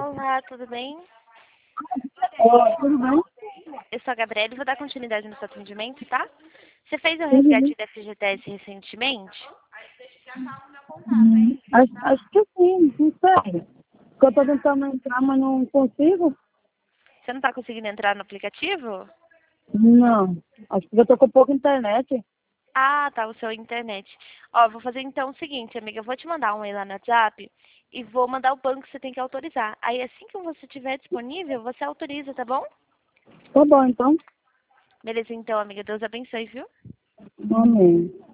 Olá, tudo bem? Oi, tudo bem? Eu sou a Gabriela e vou dar continuidade no seu atendimento, tá? Você fez o Tudo resgate bem. da FGTS recentemente? Acho que sim, não sei. Porque eu tô tentando entrar, mas não consigo. Você não tá conseguindo entrar no aplicativo? Não. Acho que eu tô com pouca internet. Ah, tá, o seu internet. Ó, vou fazer então o seguinte, amiga. Eu vou te mandar um e-mail lá no WhatsApp e vou mandar o banco que você tem que autorizar. Aí assim que você tiver disponível, você autoriza, tá bom? Tá bom, então. Beleza, então, amiga. Deus abençoe, viu? Amém.